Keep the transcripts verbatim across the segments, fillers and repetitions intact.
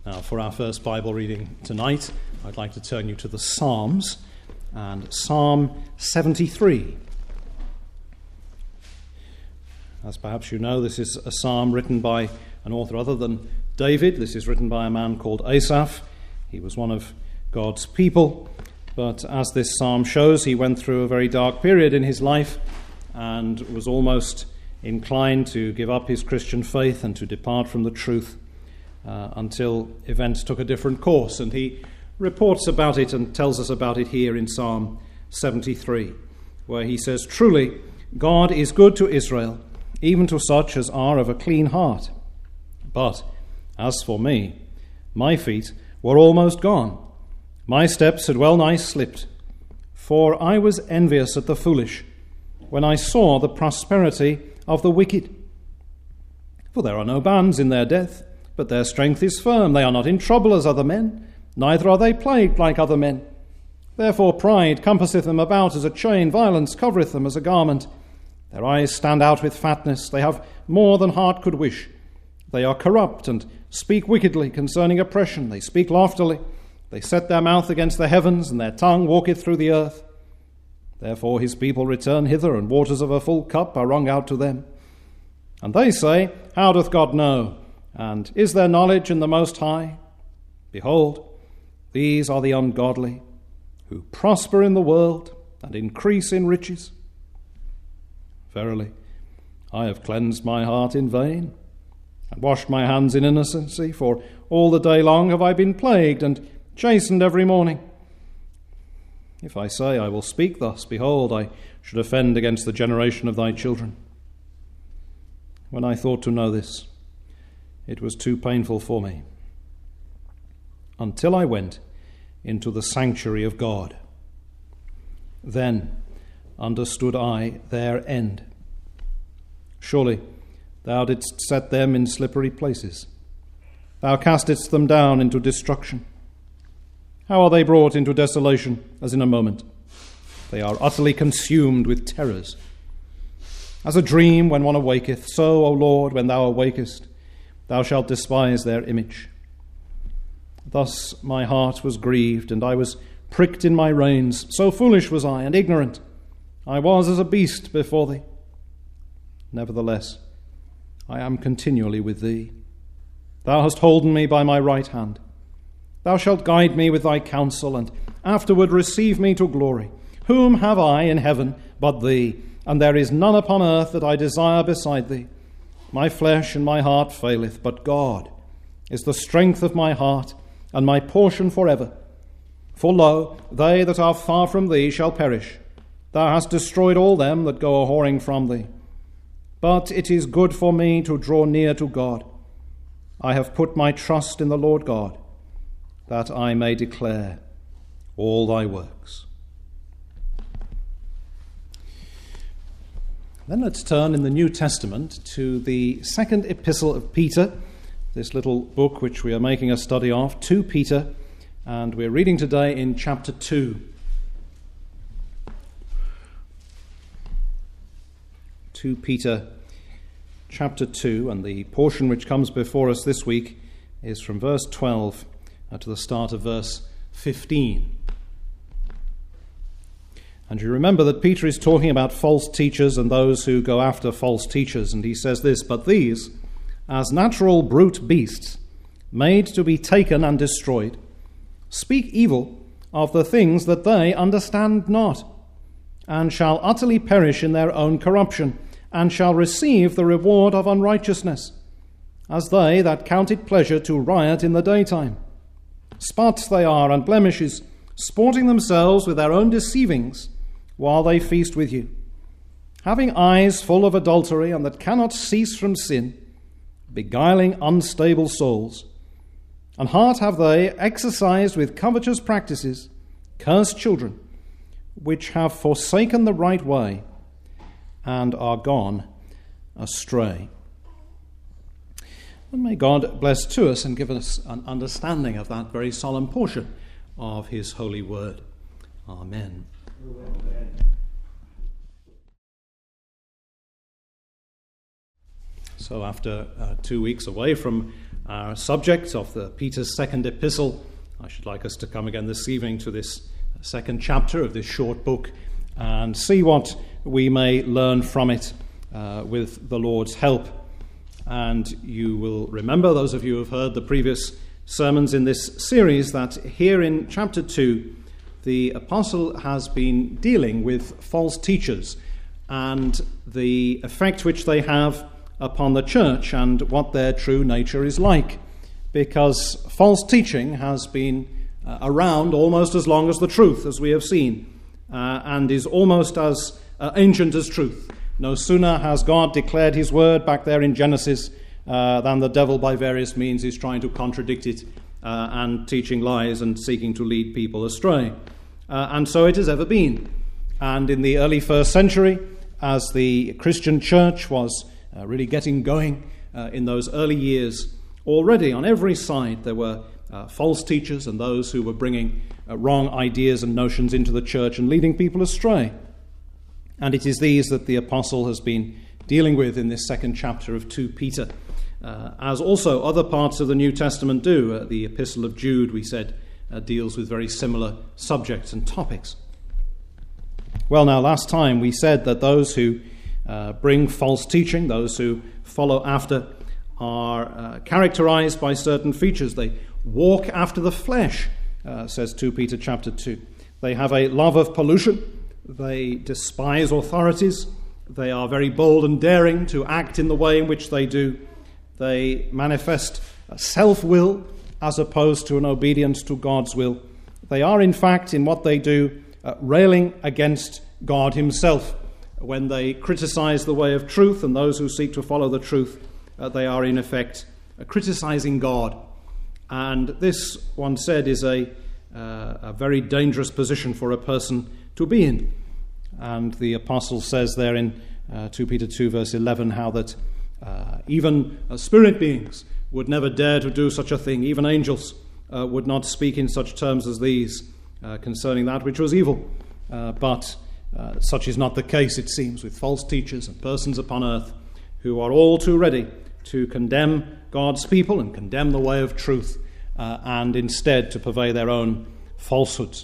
Now, for our first Bible reading tonight, I'd like to turn you to the Psalms, and Psalm seventy-three. As perhaps you know, this is a psalm written by an author other than David. This is written by a man called Asaph. He was one of God's people, but as this psalm shows, he went through a very dark period in his life and was almost inclined to give up his Christian faith and to depart from the truth uh, until events took a different course. And he reports about it and tells us about it here in Psalm seventy-three, where he says, "Truly, God is good to Israel, even to such as are of a clean heart. But as for me, my feet were almost gone. My steps had well nigh slipped. For I was envious at the foolish, when I saw the prosperity of the wicked. For there are no bands in their death, but their strength is firm. They are not in trouble as other men, neither are they plagued like other men. Therefore pride compasseth them about as a chain, violence covereth them as a garment. Their eyes stand out with fatness, they have more than heart could wish. They are corrupt and speak wickedly concerning oppression. They speak loftily. They set their mouth against the heavens, and their tongue walketh through the earth. Therefore his people return hither, and waters of a full cup are wrung out to them. And they say, How doth God know? And is there knowledge in the Most High? Behold, these are the ungodly, who prosper in the world and increase in riches. Verily, I have cleansed my heart in vain, and washed my hands in innocency, for all the day long have I been plagued and chastened every morning. If I say I will speak thus, behold, I should offend against the generation of thy children. When I thought to know this, it was too painful for me, until I went into the sanctuary of God. Then understood I their end. Surely thou didst set them in slippery places. Thou castest them down into destruction. How are they brought into desolation as in a moment? They are utterly consumed with terrors. As a dream when one awaketh, so, O Lord, when thou awakest, thou shalt despise their image. Thus my heart was grieved, and I was pricked in my reins. So foolish was I, and ignorant. I was as a beast before thee. Nevertheless, I am continually with thee. Thou hast holden me by my right hand. Thou shalt guide me with thy counsel, and afterward receive me to glory. Whom have I in heaven but thee? And there is none upon earth that I desire beside thee. My flesh and my heart faileth, but God is the strength of my heart, and my portion forever. For lo, they that are far from thee shall perish. Thou hast destroyed all them that go a-whoring from thee. But it is good for me to draw near to God. I have put my trust in the Lord God, that I may declare all thy works. Then let's turn in the New Testament to the second epistle of Peter, this little book which we are making a study of, Second Peter, and we're reading today in chapter two. Second Peter chapter two, and the portion which comes before us this week is from verse twelve uh, to the start of verse fifteen. And you remember that Peter is talking about false teachers and those who go after false teachers, and he says this, "But these, as natural brute beasts, made to be taken and destroyed, speak evil of the things that they understand not, and shall utterly perish in their own corruption, and shall receive the reward of unrighteousness, as they that count it pleasure to riot in the daytime. Spots they are and blemishes, sporting themselves with their own deceivings, while they feast with you, having eyes full of adultery, and that cannot cease from sin, beguiling unstable souls. And heart have they exercised with covetous practices, cursed children, which have forsaken the right way, and are gone astray." And may God bless to us and give us an understanding of that very solemn portion of his holy word. Amen. Amen. So after uh, two weeks away from our subject of the Peter's second epistle. I should like us to come again this evening to this second chapter of this short book and see what we may learn from it uh, with the Lord's help. And you will remember, those of you who have heard the previous sermons in this series, that here in chapter two, the apostle has been dealing with false teachers and the effect which they have upon the church and what their true nature is like. Because false teaching has been uh, around almost as long as the truth, as we have seen, uh, and is almost as uh, ancient as truth. No sooner has God declared his word back there in Genesis uh, than the devil by various means is trying to contradict it uh, and teaching lies and seeking to lead people astray. Uh, and so it has ever been. And in the early first century, as the Christian church was uh, really getting going uh, in those early years, already on every side there were uh, false teachers and those who were bringing uh, wrong ideas and notions into the church and leading people astray. And it is these that the apostle has been dealing with in this second chapter of Second Peter, uh, as also other parts of the New Testament do. Uh, the Epistle of Jude, we said, uh, deals with very similar subjects and topics. Well, now, last time we said that those who uh, bring false teaching, those who follow after, are uh, characterized by certain features. They walk after the flesh, uh, says Second Peter chapter two. They have a love of pollution. They despise authorities. They are very bold and daring to act in the way in which they do. They manifest self-will as opposed to an obedience to God's will. They are, in fact, in what they do, uh, railing against God himself. When they criticize the way of truth and those who seek to follow the truth, uh, they are, in effect, uh, criticizing God. And this, one said, is a, uh, a very dangerous position for a person to be in. And the apostle says there in uh, Second Peter two, verse eleven, how that uh, even uh, spirit beings would never dare to do such a thing. Even angels uh, would not speak in such terms as these uh, concerning that which was evil. Uh, but uh, such is not the case, it seems, with false teachers and persons upon earth who are all too ready to condemn God's people and condemn the way of truth uh, and instead to purvey their own falsehoods.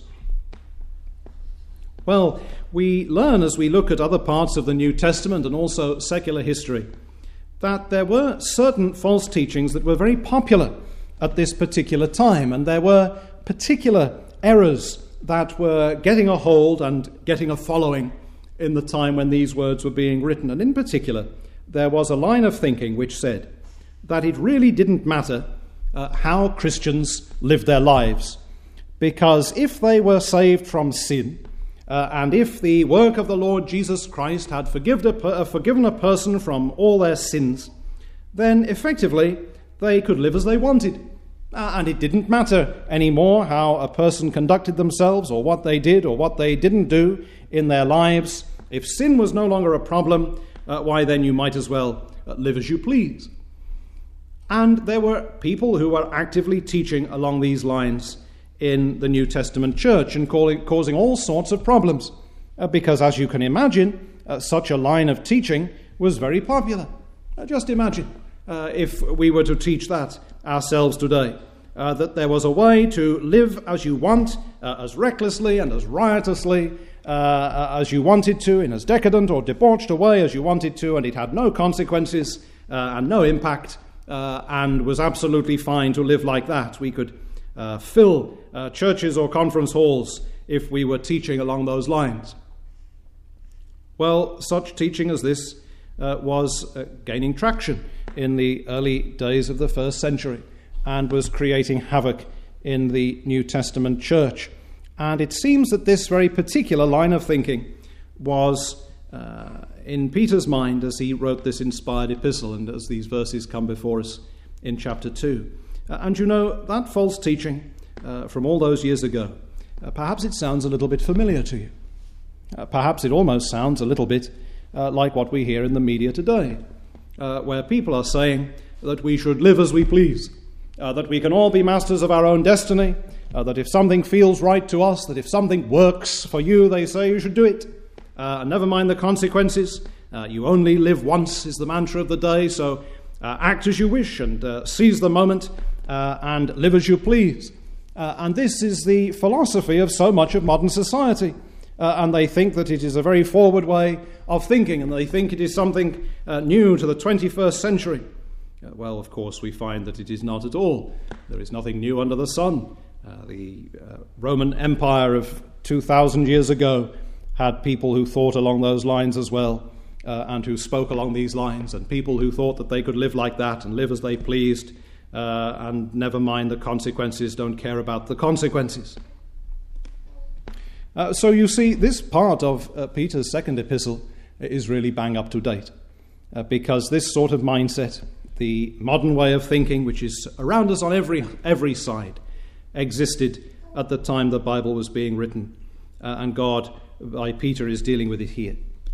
Well, we learn as we look at other parts of the New Testament and also secular history that there were certain false teachings that were very popular at this particular time, and there were particular errors that were getting a hold and getting a following in the time when these words were being written. And in particular, there was a line of thinking which said that it really didn't matter uh, how Christians lived their lives, because if they were saved from sin, Uh, and if the work of the Lord Jesus Christ had forgiven a, per- uh, forgiven a person from all their sins, then effectively they could live as they wanted. Uh, and it didn't matter anymore how a person conducted themselves or what they did or what they didn't do in their lives. If sin was no longer a problem, uh, why then you might as well uh, live as you please. And there were people who were actively teaching along these lines in the New Testament church and calling, causing all sorts of problems uh, because, as you can imagine, uh, such a line of teaching was very popular. Uh, just imagine uh, if we were to teach that ourselves today, uh, that there was a way to live as you want, uh, as recklessly and as riotously uh, as you wanted to, in as decadent or debauched a way as you wanted to, and it had no consequences uh, and no impact uh, and was absolutely fine to live like that. We could Uh, fill uh, churches or conference halls if we were teaching along those lines. Well, such teaching as this uh, was uh, gaining traction in the early days of the first century and was creating havoc in the New Testament church. And it seems that this very particular line of thinking was uh, in Peter's mind as he wrote this inspired epistle and as these verses come before us in chapter two. Uh, and you know, that false teaching uh, from all those years ago, uh, perhaps it sounds a little bit familiar to you. Uh, perhaps it almost sounds a little bit uh, like what we hear in the media today, uh, where people are saying that we should live as we please, uh, that we can all be masters of our own destiny, uh, that if something feels right to us, that if something works for you, they say you should do it. Uh, and never mind the consequences. Uh, you only live once is the mantra of the day, so Uh, act as you wish and uh, seize the moment uh, and live as you please. Uh, and this is the philosophy of so much of modern society. Uh, and they think that it is a very forward way of thinking, and they think it is something uh, new to the twenty-first century. Uh, well, of course, we find that it is not at all. There is nothing new under the sun. Uh, the uh, Roman Empire of two thousand years ago had people who thought along those lines as well, uh, and who spoke along these lines, and people who thought that they could live like that and live as they pleased, uh, and never mind the consequences, don't care about the consequences. Uh, so you see, this part of uh, Peter's second epistle is really bang up to date, uh, because this sort of mindset, the modern way of thinking, which is around us on every every side, existed at the time the Bible was being written, uh, and God, by Peter, is dealing with it here.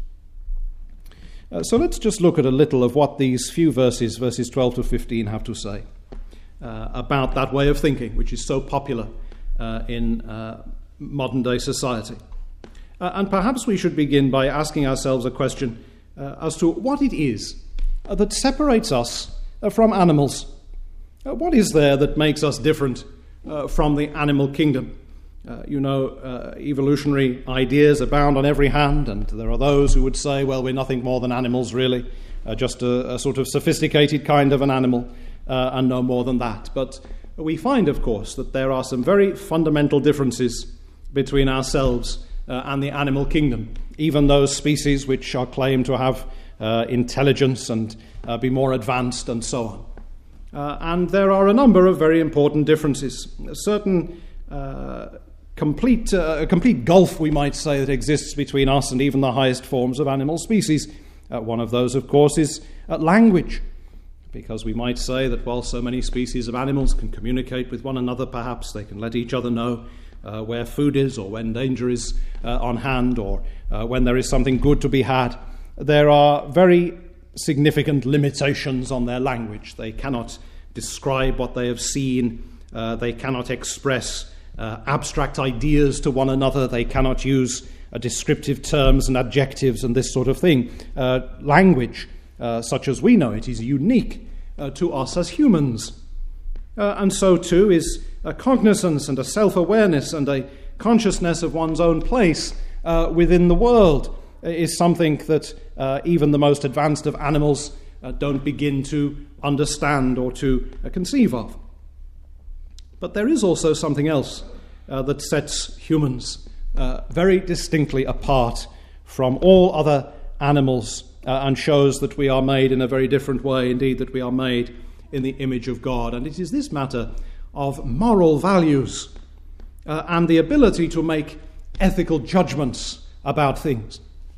Uh, so let's just look at a little of what these few verses, verses twelve to fifteen, have to say uh, about that way of thinking, which is so popular uh, in uh, modern-day society. Uh, and perhaps we should begin by asking ourselves a question uh, as to what it is uh, that separates us uh, from animals. Uh, what is there that makes us different uh, from the animal kingdom? Uh, you know, uh, evolutionary ideas abound on every hand, and there are those who would say, well, we're nothing more than animals, really, uh, just a, a sort of sophisticated kind of an animal, uh, and no more than that. But we find, of course, that there are some very fundamental differences between ourselves uh, and the animal kingdom, even those species which are claimed to have uh, intelligence and uh, be more advanced and so on. Uh, and there are a number of very important differences. A certain uh, complete, uh, a complete gulf, we might say, that exists between us and even the highest forms of animal species. Uh, one of those, of course, is uh, language, because we might say that while so many species of animals can communicate with one another, perhaps they can let each other know Uh, where food is, or when danger is uh, on hand, or uh, when there is something good to be had, there are very significant limitations on their language. They cannot describe what they have seen. Uh, they cannot express uh, abstract ideas to one another. They cannot use uh, descriptive terms and adjectives and this sort of thing. Uh, language, uh, such as we know it, is unique uh, to us as humans. Uh, and so too is a cognizance and a self-awareness and a consciousness of one's own place uh, within the world is something that uh, even the most advanced of animals uh, don't begin to understand or to uh, conceive of. But there is also something else uh, that sets humans uh, very distinctly apart from all other animals uh, and shows that we are made in a very different way, indeed that we are made in the image of God. And it is this matter of moral values uh, and the ability to make ethical judgments about things.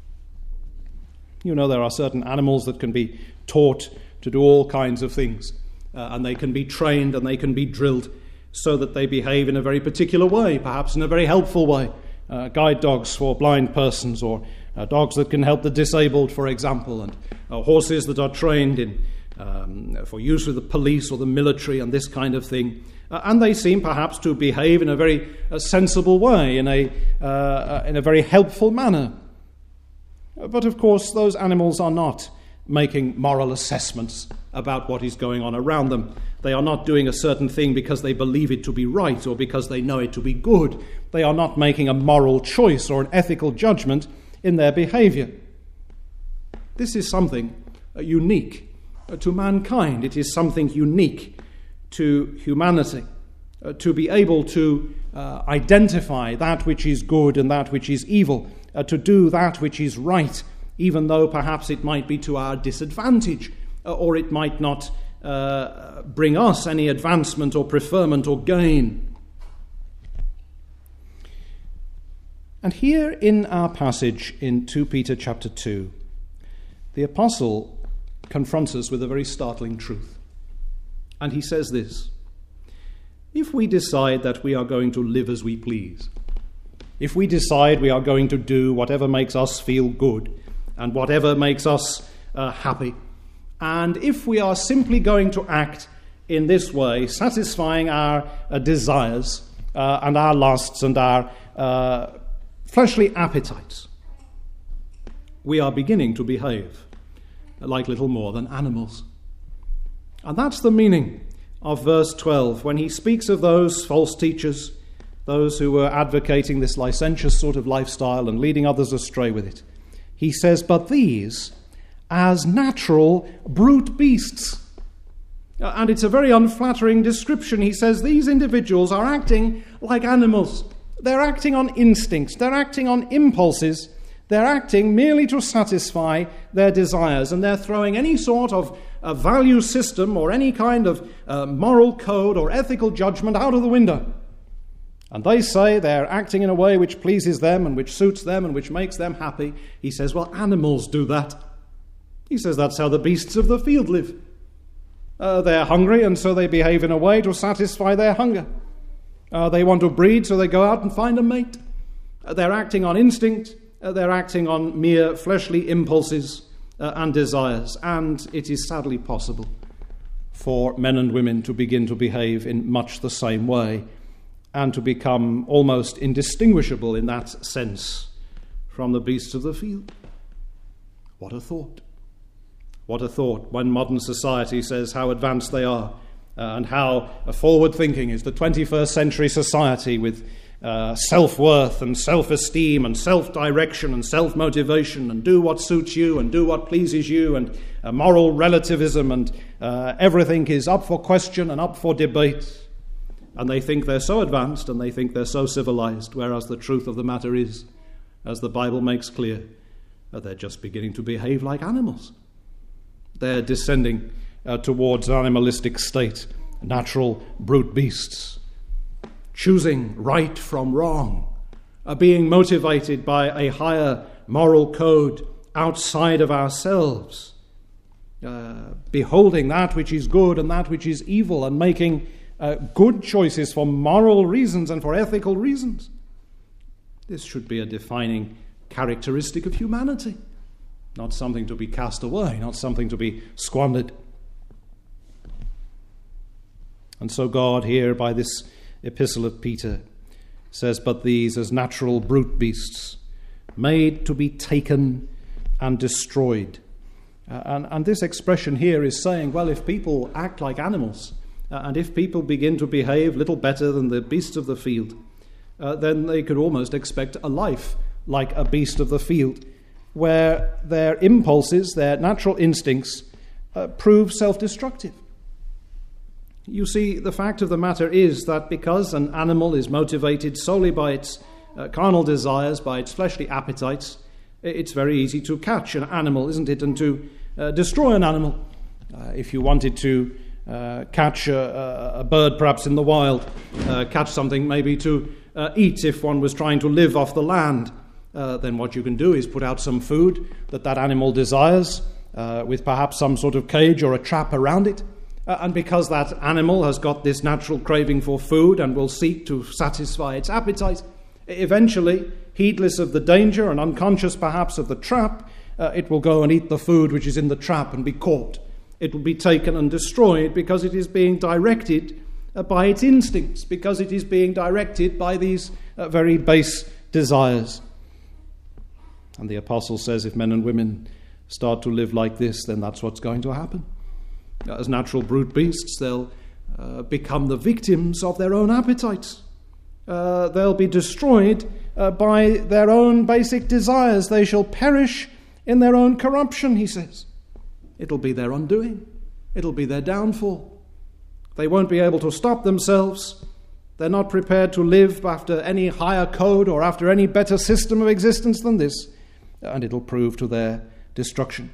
You know, there are certain animals that can be taught to do all kinds of things, uh, and they can be trained and they can be drilled so that they behave in a very particular way, perhaps in a very helpful way. Uh, guide dogs for blind persons, or uh, dogs that can help the disabled, for example, and uh, horses that are trained in Um, for use with the police or the military and this kind of thing. Uh, and they seem perhaps to behave in a very uh, sensible way, in a, uh, in a very helpful manner. Uh, but of course, those animals are not making moral assessments about what is going on around them. They are not doing a certain thing because they believe it to be right or because they know it to be good. They are not making a moral choice or an ethical judgment in their behavior. This is something uh, unique to mankind. It is something unique to humanity, uh, to be able to uh, identify that which is good and that which is evil, uh, to do that which is right, even though perhaps it might be to our disadvantage, uh, or it might not uh, bring us any advancement or preferment or gain. And here in our passage in Second Peter chapter two, the apostle confronts us with a very startling truth. And he says this: if we decide that we are going to live as we please, if we decide we are going to do whatever makes us feel good and whatever makes us uh, happy, and if we are simply going to act in this way, satisfying our uh, desires uh, and our lusts and our uh, fleshly appetites, we are beginning to behave like little more than animals. And that's the meaning of verse twelve, when he speaks of those false teachers, those who were advocating this licentious sort of lifestyle and leading others astray with it. He says, but these, as natural brute beasts. And it's a very unflattering description. He says these individuals are acting like animals. They're acting on instincts. They're acting on impulses. They're acting merely to satisfy their desires. And they're throwing any sort of uh, value system or any kind of uh, moral code or ethical judgment out of the window. And they say they're acting in a way which pleases them and which suits them and which makes them happy. He says, well, animals do that. He says that's how the beasts of the field live. Uh, they're hungry, and so they behave in a way to satisfy their hunger. Uh, they want to breed, so they go out and find a mate. Uh, they're acting on instinct. Uh, they're acting on mere fleshly impulses uh, and desires. And it is sadly possible for men and women to begin to behave in much the same way and to become almost indistinguishable in that sense from the beasts of the field. What a thought. What a thought when modern society says how advanced they are uh, and how uh, forward-thinking is the twenty-first century society with uh, self-worth and self-esteem and self-direction and self-motivation and do what suits you and do what pleases you and uh, moral relativism and uh, everything is up for question and up for debate. And they think they're so advanced and they think they're so civilized, whereas the truth of the matter is, as the Bible makes clear, that they're just beginning to behave like animals. They're descending uh, towards an animalistic state, natural brute beasts, choosing right from wrong, uh, being motivated by a higher moral code outside of ourselves, uh, beholding that which is good and that which is evil and making uh, good choices for moral reasons and for ethical reasons. This should be a defining characteristic of humanity. Not something to be cast away, not something to be squandered. And so God here, by this epistle of Peter, says, but these as natural brute beasts, made to be taken and destroyed. Uh, and, and this expression here is saying, well, if people act like animals, uh, and if people begin to behave little better than the beasts of the field, uh, then they could almost expect a life like a beast of the field, where their impulses, their natural instincts, uh, prove self-destructive. You see, the fact of the matter is that because an animal is motivated solely by its uh, carnal desires, by its fleshly appetites, it's very easy to catch an animal, isn't it, and to uh, destroy an animal. Uh, if you wanted to uh, catch a, a bird perhaps in the wild, uh, catch something maybe to uh, eat if one was trying to live off the land, Uh, then what you can do is put out some food that that animal desires, uh, with perhaps some sort of cage or a trap around it. Uh, and because that animal has got this natural craving for food and will seek to satisfy its appetite, eventually, heedless of the danger and unconscious perhaps of the trap, uh, it will go and eat the food which is in the trap and be caught. It will be taken and destroyed because it is being directed uh, by its instincts, because it is being directed by these uh, very base desires. And the apostle says if men and women start to live like this, then that's what's going to happen. As natural brute beasts, they'll uh, become the victims of their own appetites. Uh, they'll be destroyed uh, by their own basic desires. They shall perish in their own corruption, he says. It'll be their undoing. It'll be their downfall. They won't be able to stop themselves. They're not prepared to live after any higher code or after any better system of existence than this. And it'll prove to their destruction.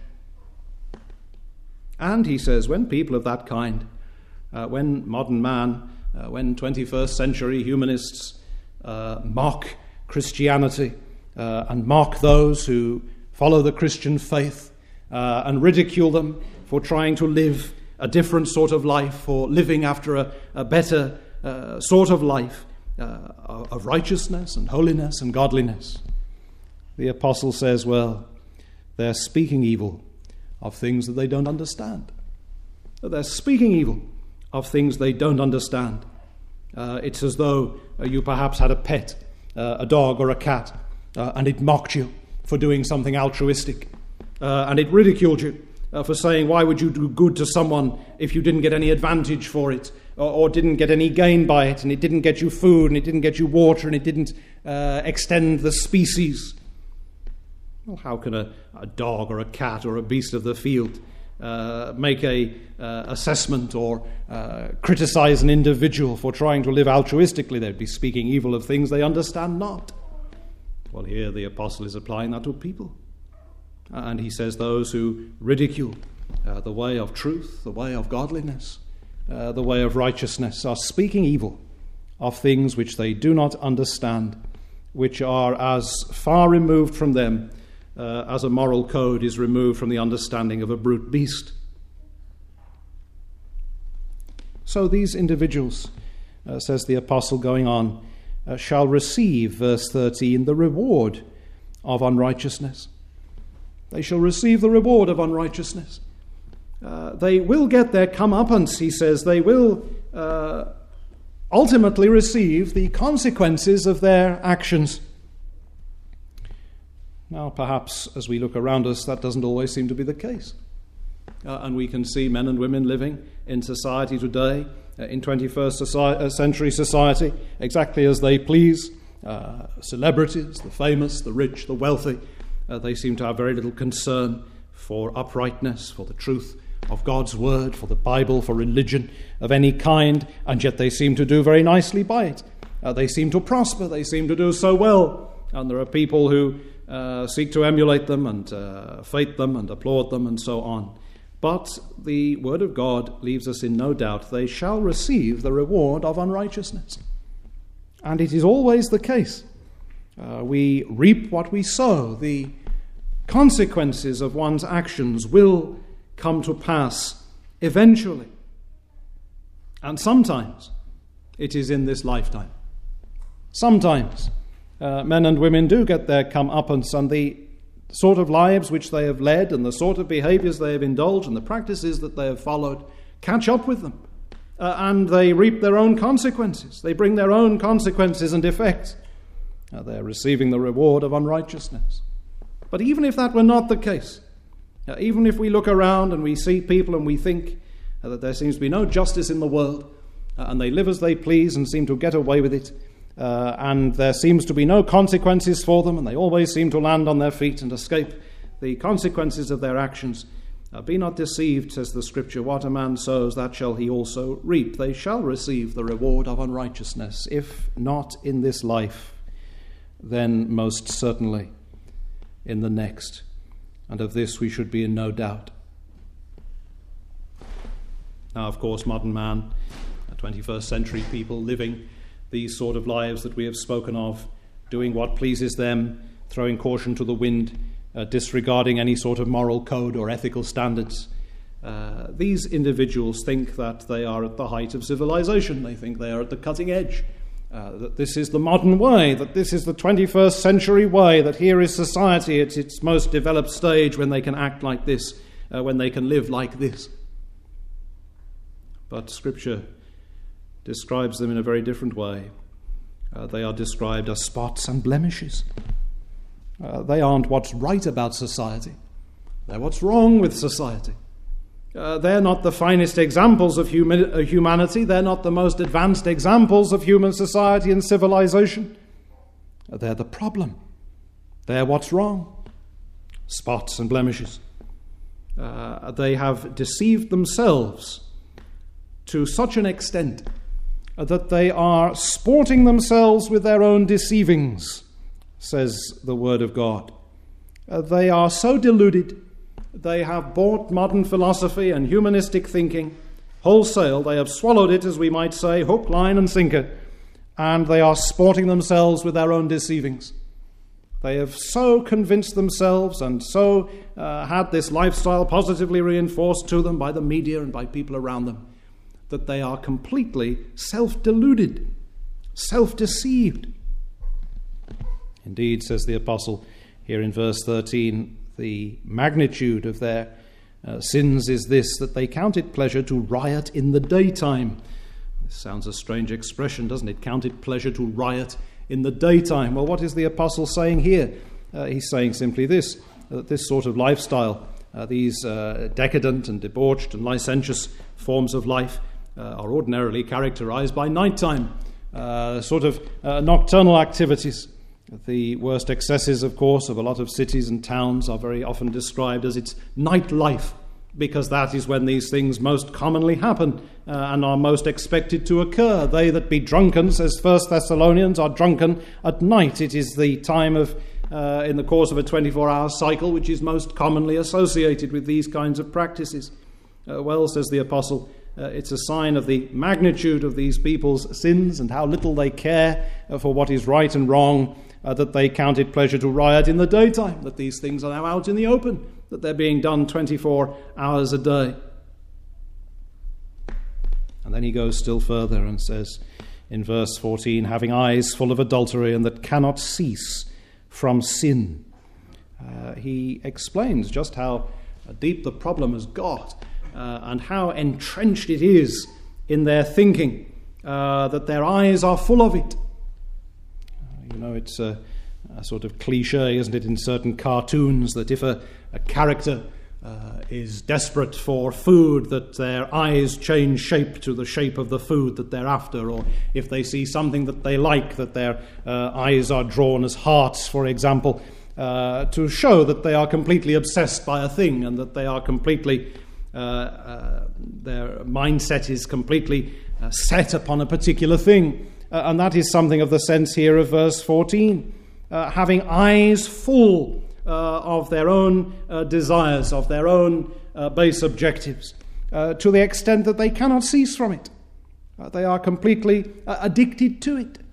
And he says, when people of that kind, uh, when modern man, uh, when twenty-first century humanists uh, mock Christianity uh, and mock those who follow the Christian faith uh, and ridicule them for trying to live a different sort of life, for living after a, a better uh, sort of life uh, of righteousness and holiness and godliness, the apostle says, well, they're speaking evil of things that they don't understand. They're speaking evil of things they don't understand. Uh, it's as though uh, you perhaps had a pet, uh, a dog or a cat, uh, and it mocked you for doing something altruistic, uh, and it ridiculed you uh, for saying, why would you do good to someone if you didn't get any advantage for it, or, or didn't get any gain by it, and it didn't get you food, and it didn't get you water, and it didn't uh, extend the species? Well, how can a, a dog or a cat or a beast of the field uh, make a uh, assessment or uh, criticize an individual for trying to live altruistically? They'd be speaking evil of things they understand not. Well, here the apostle is applying that to people. And he says those who ridicule uh, the way of truth, the way of godliness, uh, the way of righteousness, are speaking evil of things which they do not understand, which are as far removed from them uh, as a moral code is removed from the understanding of a brute beast. So these individuals, uh, says the apostle going on, uh, shall receive, verse thirteen, the reward of unrighteousness. They shall receive the reward of unrighteousness. Uh, they will get their comeuppance, he says. They will uh, ultimately receive the consequences of their actions. Now, perhaps as we look around us, that doesn't always seem to be the case. Uh, and we can see men and women living in society today, uh, in twenty-first society, uh, century society, exactly as they please. Uh, celebrities, the famous, the rich, the wealthy, uh, they seem to have very little concern for uprightness, for the truth of God's word, for the Bible, for religion of any kind, and yet they seem to do very nicely by it. Uh, they seem to prosper, they seem to do so well, and there are people who uh, seek to emulate them and uh, fate them and applaud them and so on. But the word of God leaves us in no doubt. They shall receive the reward of unrighteousness. And it is always the case. Uh, we reap what we sow. The consequences of one's actions will come to pass eventually. And sometimes it is in this lifetime. Sometimes uh, men and women do get their comeuppance, and the sort of lives which they have led and the sort of behaviors they have indulged and the practices that they have followed catch up with them. Uh, and they reap their own consequences. They bring their own consequences and effects. Uh, they're receiving the reward of unrighteousness. But even if that were not the case, uh, even if we look around and we see people and we think uh, that there seems to be no justice in the world, uh, and they live as they please and seem to get away with it, uh, and there seems to be no consequences for them, and they always seem to land on their feet and escape the consequences of their actions, Uh, be not deceived, says the Scripture. What a man sows, that shall he also reap. They shall receive the reward of unrighteousness. If not in this life, then most certainly in the next. And of this we should be in no doubt. Now, of course, modern man, twenty-first century people living these sort of lives that we have spoken of, doing what pleases them, throwing caution to the wind, Uh, disregarding any sort of moral code or ethical standards. Uh, these individuals think that they are at the height of civilization. They think they are at the cutting edge, uh, that this is the modern way, that this is the twenty-first century way, that here is society at its most developed stage when they can act like this, uh, when they can live like this. But Scripture describes them in a very different way. Uh, they are described as spots and blemishes. Uh, they aren't what's right about society. They're what's wrong with society. Uh, they're not the finest examples of humi- uh, humanity. They're not the most advanced examples of human society and civilization. Uh, they're the problem. They're what's wrong. Spots and blemishes. Uh, they have deceived themselves to such an extent uh, that they are sporting themselves with their own deceivings, says the Word of God. Uh, they are so deluded, they have bought modern philosophy and humanistic thinking wholesale. They have swallowed it, as we might say, hook, line and sinker, and they are sporting themselves with their own deceivings. They have so convinced themselves and so uh, had this lifestyle positively reinforced to them by the media and by people around them that they are completely self-deluded, self-deceived. Indeed, says the apostle here in verse thirteen, the magnitude of their uh, sins is this, that they count it pleasure to riot in the daytime. This sounds a strange expression, doesn't it? Count it pleasure to riot in the daytime. Well, what is the apostle saying here? Uh, he's saying simply this, that this sort of lifestyle Uh, these uh, decadent and debauched and licentious forms of life uh, are ordinarily characterized by nighttime, uh, sort of uh, nocturnal activities. The worst excesses, of course, of a lot of cities and towns are very often described as its nightlife, because that is when these things most commonly happen uh, and are most expected to occur. They that be drunken, says First Thessalonians, are drunken at night. It is the time of, uh, in the course of a twenty-four hour cycle, which is most commonly associated with these kinds of practices. Uh, well, says the Apostle, uh, it's a sign of the magnitude of these people's sins and how little they care uh, for what is right and wrong, uh, that they count it pleasure to riot in the daytime, that these things are now out in the open, that they're being done twenty-four hours a day. And then he goes still further and says in verse fourteen, having eyes full of adultery and that cannot cease from sin. Uh, he explains just how deep the problem has got uh, and how entrenched it is in their thinking, uh, that their eyes are full of it. Uh, you know, it's a, a sort of cliche, isn't it, in certain cartoons, that if a, a character uh, is desperate for food, that their eyes change shape to the shape of the food that they're after, or if they see something that they like, that their uh, eyes are drawn as hearts, for example, uh, to show that they are completely obsessed by a thing and that they are completely, uh, uh, their mindset is completely uh, set upon a particular thing. Uh, and that is something of the sense here of verse fourteen. Uh, having eyes full uh, of their own uh, desires, of their own uh, base objectives, uh, to the extent that they cannot cease from it. Uh, they are completely uh, addicted to it.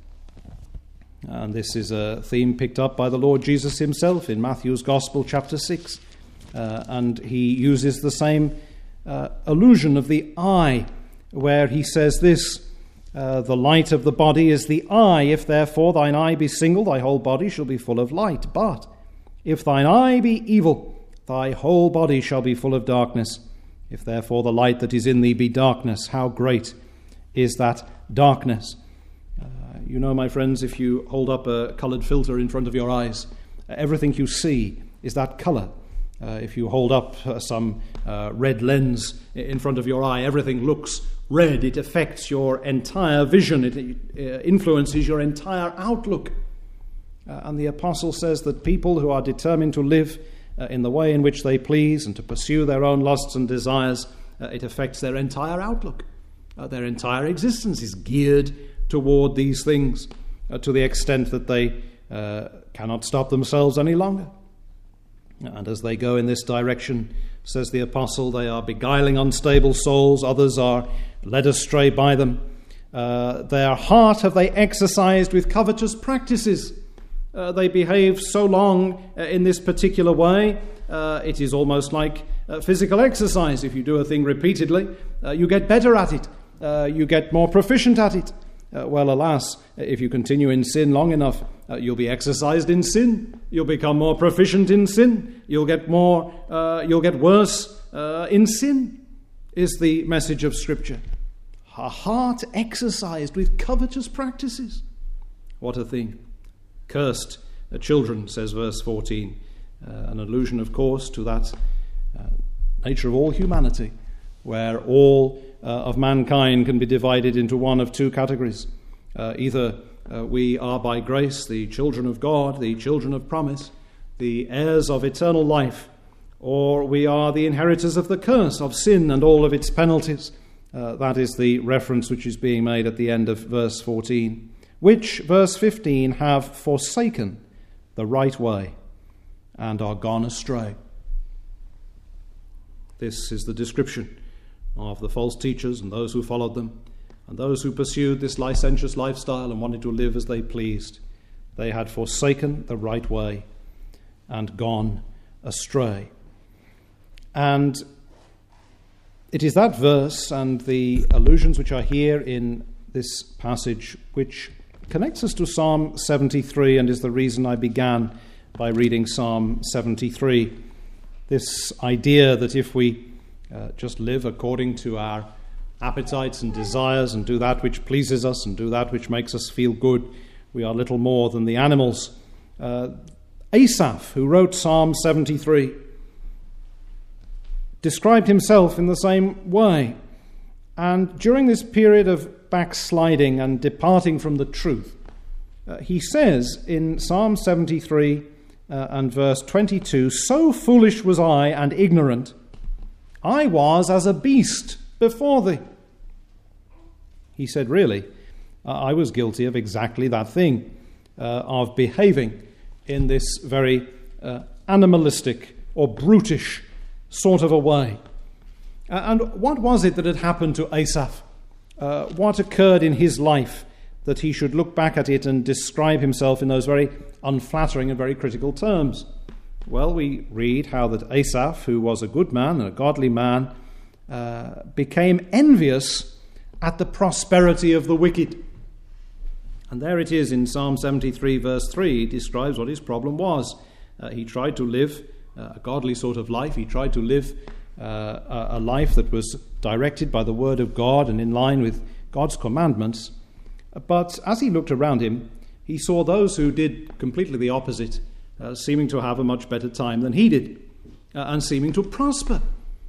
And this is a theme picked up by the Lord Jesus himself in Matthew's Gospel, chapter six. Uh, and he uses the same uh, allusion of the eye, where he says this, Uh, the light of the body is the eye. If therefore thine eye be single, thy whole body shall be full of light. But if thine eye be evil, thy whole body shall be full of darkness. If therefore the light that is in thee be darkness, how great is that darkness? Uh, you know, my friends, if you hold up a coloured filter in front of your eyes, uh, everything you see is that colour. Uh, if you hold up uh, some uh, red lens in front of your eye, everything looks red. It affects your entire vision. It uh, influences your entire outlook. Uh, and the apostle says that people who are determined to live uh, in the way in which they please and to pursue their own lusts and desires, uh, it affects their entire outlook. Uh, their entire existence is geared toward these things uh, to the extent that they uh, cannot stop themselves any longer. And as they go in this direction, says the apostle, they are beguiling unstable souls. Others are led astray by them. Uh, their heart have they exercised with covetous practices. Uh, they behave so long uh, in this particular way, uh, it is almost like uh, physical exercise. If you do a thing repeatedly, uh, you get better at it. Uh, you get more proficient at it. Uh, well, alas, if you continue in sin long enough, uh, you'll be exercised in sin. You'll become more proficient in sin. You'll get more. Uh, you'll get worse uh, in sin. Is the message of Scripture? A heart exercised with covetous practices. What a thing! Cursed uh, children, says verse fourteen, uh, an allusion, of course, to that uh, nature of all humanity, where all Uh, of mankind can be divided into one of two categories. Uh, either uh, we are by grace the children of God, the children of promise, the heirs of eternal life, or we are the inheritors of the curse of sin and all of its penalties. Uh, that is the reference which is being made at the end of verse fourteen. Which, verse fifteen, have forsaken the right way and are gone astray. This is the description of the false teachers and those who followed them, and those who pursued this licentious lifestyle and wanted to live as they pleased. They had forsaken the right way and gone astray. And it is that verse and the allusions which are here in this passage which connects us to Psalm seventy-three, and is the reason I began by reading Psalm seventy-three. This idea that if we Uh, just live according to our appetites and desires and do that which pleases us and do that which makes us feel good, we are little more than the animals. Uh, Asaph, who wrote Psalm seventy-three, described himself in the same way. And during this period of backsliding and departing from the truth, uh, he says in Psalm seventy-three uh, and verse twenty-two, "So foolish was I and ignorant, I was as a beast before thee." He said, really, uh, I was guilty of exactly that thing, uh, of behaving in this very uh, animalistic or brutish sort of a way. Uh, and what was it that had happened to Asaph? Uh, what occurred in his life that he should look back at it and describe himself in those very unflattering and very critical terms? Well, we read how that Asaph, who was a good man and a godly man, uh, became envious at the prosperity of the wicked. And there it is in Psalm seventy-three verse three, he describes what his problem was. Uh, he tried to live uh, a godly sort of life. He tried to live uh, a, a life that was directed by the word of God and in line with God's commandments. But as he looked around him, he saw those who did completely the opposite, uh, seeming to have a much better time than he did, uh, and seeming to prosper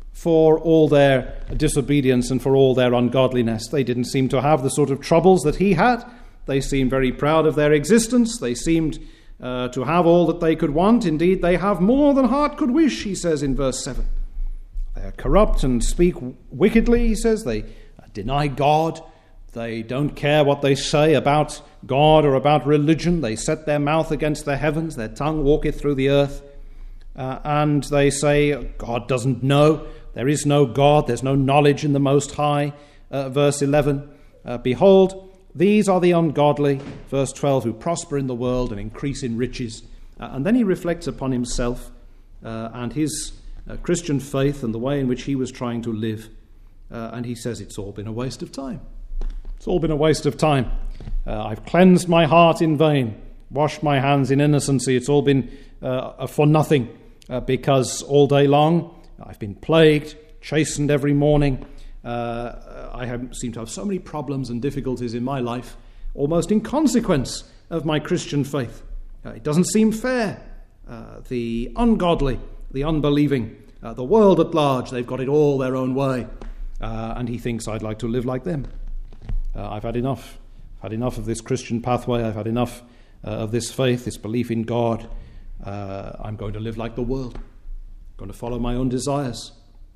for all their disobedience and for all their ungodliness. They didn't seem to have the sort of troubles that he had. They seemed very proud of their existence. They seemed uh, to have all that they could want. Indeed, they have more than heart could wish, he says in verse seven. They are corrupt and speak wickedly, he says. They deny God. They don't care what they say about God or about religion. They set their mouth against the heavens. Their tongue walketh through the earth. Uh, and they say, God doesn't know. There is no God. There's no knowledge in the Most High. Uh, verse eleven, uh, behold, these are the ungodly, verse twelve, who prosper in the world and increase in riches. Uh, and then he reflects upon himself uh, and his uh, Christian faith and the way in which he was trying to live. Uh, and he says, it's all been a waste of time. It's all been a waste of time. Uh, I've cleansed my heart in vain, washed my hands in innocency. It's all been uh, for nothing, uh, because all day long I've been plagued, chastened every morning. Uh, I have, seem to have so many problems and difficulties in my life, almost in consequence of my Christian faith. Uh, it doesn't seem fair. Uh, the ungodly, the unbelieving, uh, the world at large, they've got it all their own way. Uh, and he thinks, I'd like to live like them. Uh, I've had enough. I've had enough of this Christian pathway. I've had enough uh, of this faith, this belief in God. Uh, I'm going to live like the world. I'm going to follow my own desires.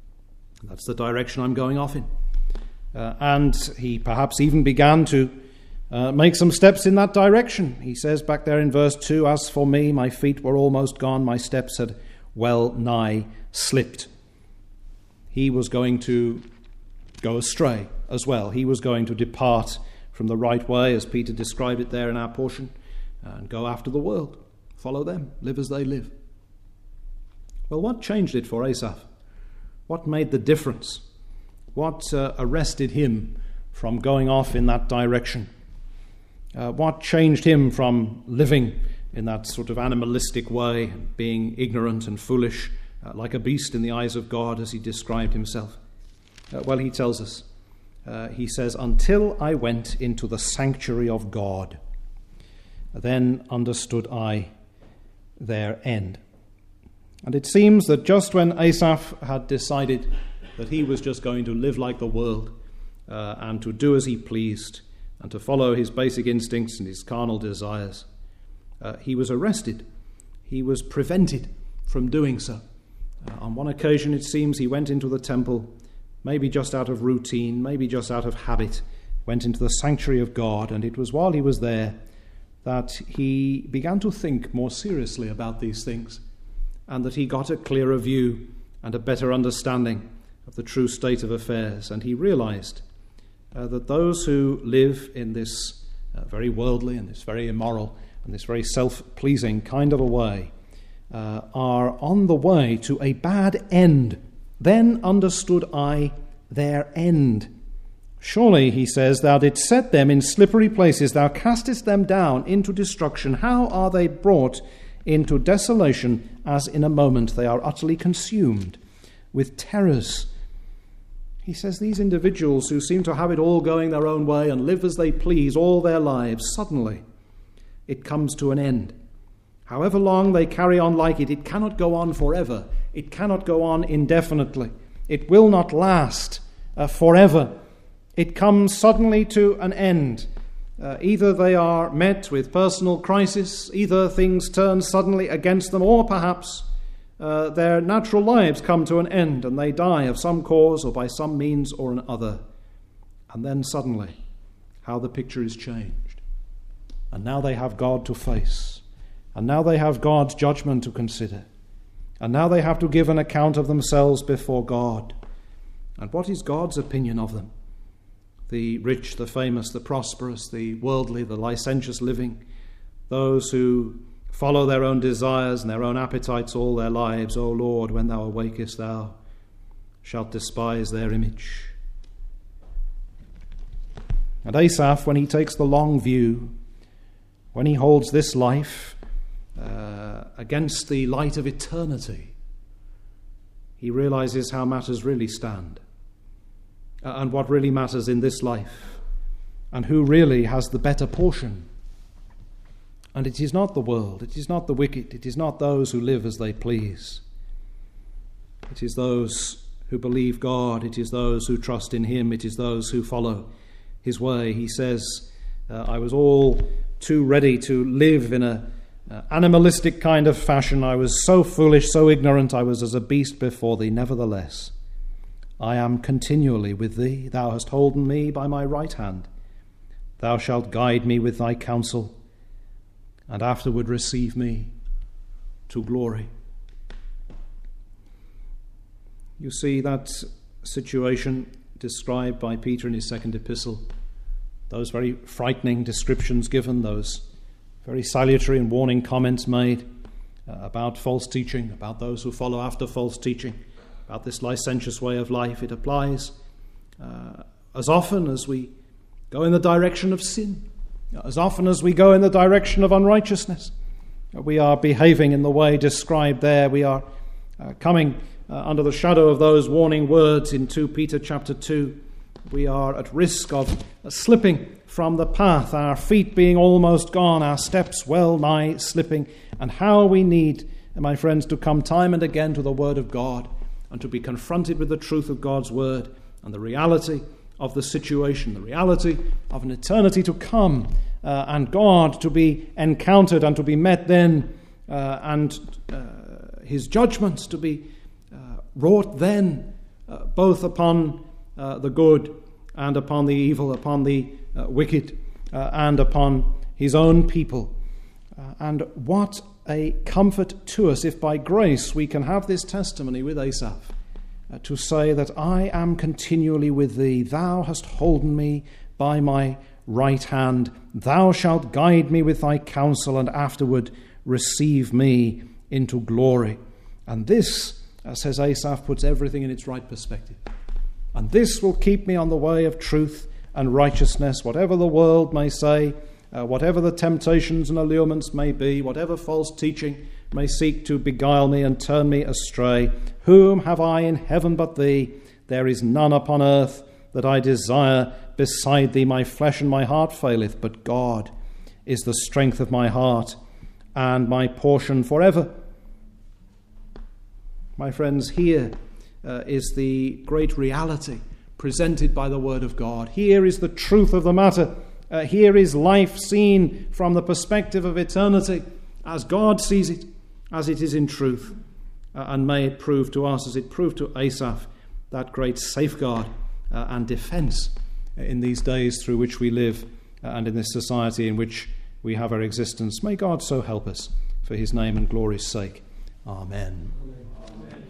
That's the direction I'm going off in. Uh, and he perhaps even began to uh, make some steps in that direction. He says back there in verse two, as for me, my feet were almost gone, my steps had well nigh slipped. He was going to go astray as well. He was going to depart from the right way, as Peter described it there in our portion, and go after the world. Follow them, live as they live. Well, what changed it for Asaph? What made the difference? What uh, arrested him from going off in that direction? Uh, what changed him from living in that sort of animalistic way, being ignorant and foolish, uh, like a beast in the eyes of God, as he described himself? Uh, well, he tells us, uh, he says, until I went into the sanctuary of God, then understood I their end. And it seems that just when Asaph had decided that he was just going to live like the world uh, and to do as he pleased and to follow his basic instincts and his carnal desires, uh, he was arrested. He was prevented from doing so. Uh, on one occasion, it seems, he went into the temple, maybe just out of routine, maybe just out of habit, went into the sanctuary of God, and it was while he was there that he began to think more seriously about these things, and that he got a clearer view and a better understanding of the true state of affairs. And he realized uh, that those who live in this uh, very worldly and this very immoral and this very self-pleasing kind of a way uh, are on the way to a bad end. Then understood I their end. Surely, he says, thou didst set them in slippery places, thou castest them down into destruction. How are they brought into desolation, as in a moment they are utterly consumed with terrors? He says these individuals who seem to have it all going their own way and live as they please all their lives, suddenly it comes to an end. However long they carry on like it, it cannot go on forever. It cannot go on indefinitely. It will not last uh, forever. It comes suddenly to an end. Uh, either they are met with personal crisis, either things turn suddenly against them, or perhaps uh, their natural lives come to an end and they die of some cause or by some means or another. And then suddenly, how the picture is changed. And now they have God to face. And now they have God's judgment to consider. And now they have to give an account of themselves before God. And what is God's opinion of them? The rich, the famous, the prosperous, the worldly, the licentious living, those who follow their own desires and their own appetites all their lives. O Lord, when thou awakest, thou shalt despise their image. And Asaph, when he takes the long view, when he holds this life uh, against the light of eternity, he realizes how matters really stand. And what really matters in this life, and who really has the better portion. And it is not the world, it is not the wicked, it is not those who live as they please. It is those who believe God, it is those who trust in him, it is those who follow his way. He says, uh, I was all too ready to live in a uh, animalistic kind of fashion. I was so foolish, so ignorant, I was as a beast before thee. Nevertheless, I am continually with thee. Thou hast holden me by my right hand. Thou shalt guide me with thy counsel, and afterward receive me to glory. You see that situation described by Peter in his second epistle, those very frightening descriptions given, those very salutary and warning comments made uh, about false teaching, about those who follow after false teaching, about this licentious way of life. It applies uh, as often as we go in the direction of sin, as often as we go in the direction of unrighteousness. We are behaving in the way described there. We are uh, coming uh, under the shadow of those warning words in Second Peter chapter two. We are at risk of uh, slipping from the path, our feet being almost gone, our steps well nigh slipping. And how we need, my friends, to come time and again to the Word of God, and to be confronted with the truth of God's word and the reality of the situation, the reality of an eternity to come, uh, and God to be encountered and to be met then, uh, and uh, his judgments to be uh, wrought then, uh, both upon uh, the good and upon the evil, upon the uh, wicked uh, and upon his own people. Uh, and what a comfort to us if by grace we can have this testimony with Asaph, uh, to say that I am continually with thee, thou hast holden me by my right hand, thou shalt guide me with thy counsel, and afterward receive me into glory. And this, uh, says Asaph, puts everything in its right perspective. And this will keep me on the way of truth and righteousness, whatever the world may say, Uh, whatever the temptations and allurements may be, whatever false teaching may seek to beguile me and turn me astray. Whom have I in heaven but thee? There is none upon earth that I desire beside thee. My flesh and my heart faileth, but God is the strength of my heart and my portion forever. My friends, here uh, is the great reality presented by the Word of God. Here is the truth of the matter. Uh, here is life seen from the perspective of eternity, as God sees it, as it is in truth. Uh, and may it prove to us, as it proved to Asaph, that great safeguard uh, and defense in these days through which we live, uh, and in this society in which we have our existence. May God so help us, for his name and glory's sake. Amen. Amen.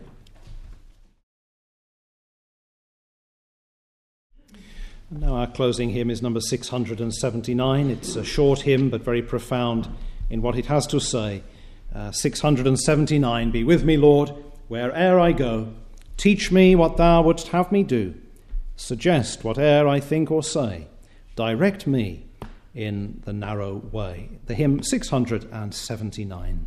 And now our closing hymn is number six hundred seventy-nine. It's a short hymn, but very profound in what it has to say. Uh, six hundred seventy-nine. Be with me, Lord, where'er I go. Teach me what thou wouldst have me do. Suggest whate'er I think or say. Direct me in the narrow way. The hymn six hundred seventy-nine.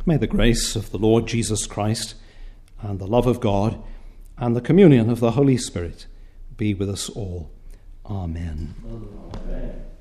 May the grace of the Lord Jesus Christ and the love of God and the communion of the Holy Spirit be with us all. Amen. Amen.